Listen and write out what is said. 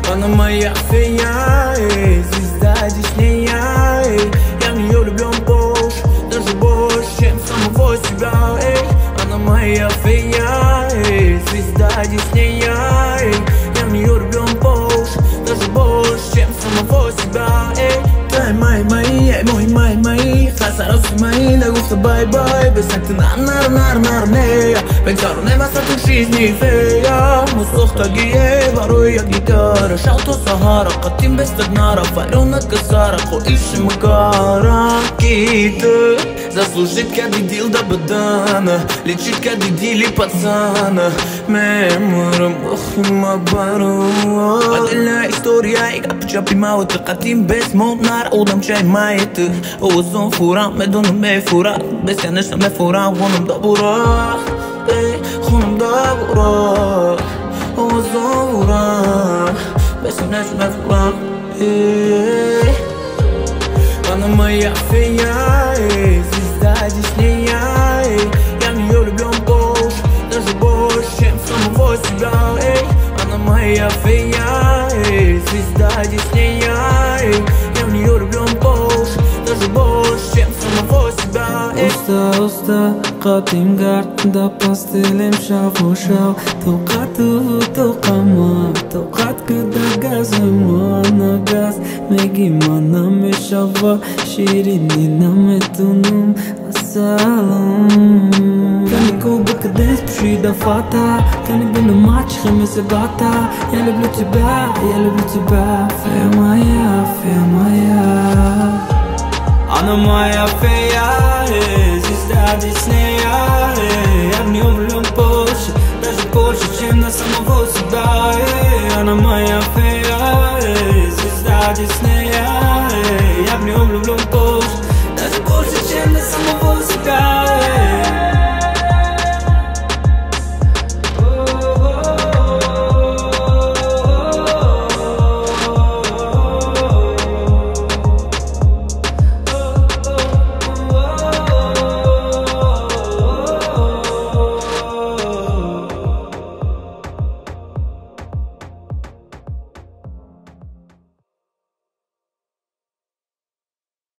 Она моя фея, звезда Диснея. Я в нее влюблен больше, даже больше, чем самого себя. Она моя фея, звезда Диснея. Я в нее влюблен больше, даже больше, чем самого себя. Твои мои, חסרות мои, לגוף ביי בסנטי נר Pensare nella stata жизни фея Мусох тагие, ворой я гитара Шалто Сахара, قتيم بستدنارا فالونا كسارة قوئيش مكارا كيتا Заслужить каждый дил до бадана Лечить каждый дили пацана Мемором охима бару Отдельная история И капча примала тақатим без молнар Удам чай майты Оозон фура, медону ме фура Бесконечно ме фура, вонам добура خونم داغورا اوزورا بسنش مفرق Она моя фея, звезда Диснея. Я в нее влюблен больше, даже больше, чем самого себя. Она моя фея, звезда Диснея. Я в нее влюблен больше, даже больше, чем самого себя. Usta قدیم گرد دا پاستلم شاف و شاو توقعت توقعما توقعت كده جاز وانا جاز ميجي ما نمش ابا شيريني نمتونم السلام كان يكوبك دنس بشيدة فاتا كان يبنو ماتش خمس باتا يلا بلو تباع يلا بلو تباع في مايا أنا مايا فيا звезда Диснея.